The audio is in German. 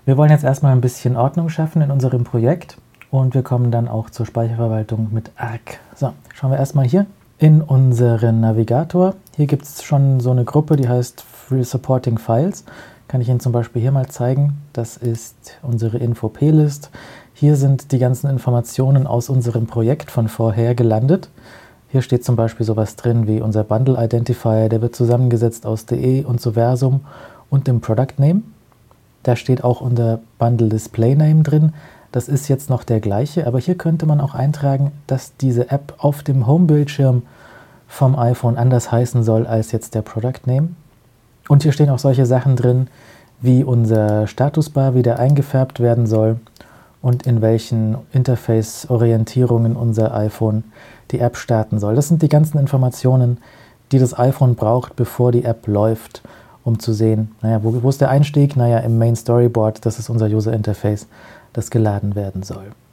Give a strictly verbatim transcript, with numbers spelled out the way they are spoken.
Wir wollen jetzt erstmal ein bisschen Ordnung schaffen in unserem Projekt und wir kommen dann auch zur Speicherverwaltung mit Arc. So, schauen wir erstmal hier in unseren Navigator. Hier gibt es schon so eine Gruppe, die heißt Free Supporting Files. Kann ich Ihnen zum Beispiel hier mal zeigen. Das ist unsere Info-Plist. Hier sind die ganzen Informationen aus unserem Projekt von vorher gelandet. Hier steht zum Beispiel sowas drin wie unser Bundle Identifier, der wird zusammengesetzt aus de und so Versum und dem Product Name. Da steht auch unser Bundle Display Name drin. Das ist jetzt noch der gleiche, aber hier könnte man auch eintragen, dass diese App auf dem Home-Bildschirm vom iPhone anders heißen soll als jetzt der Product Name. Und hier stehen auch solche Sachen drin, wie unser Statusbar wieder eingefärbt werden soll und in welchen Interface-Orientierungen unser iPhone die App starten soll. Das sind die ganzen Informationen, die das iPhone braucht, bevor die App läuft, um zu sehen, naja, wo, wo ist der Einstieg? Naja, im Main Storyboard, das ist unser User Interface, das geladen werden soll.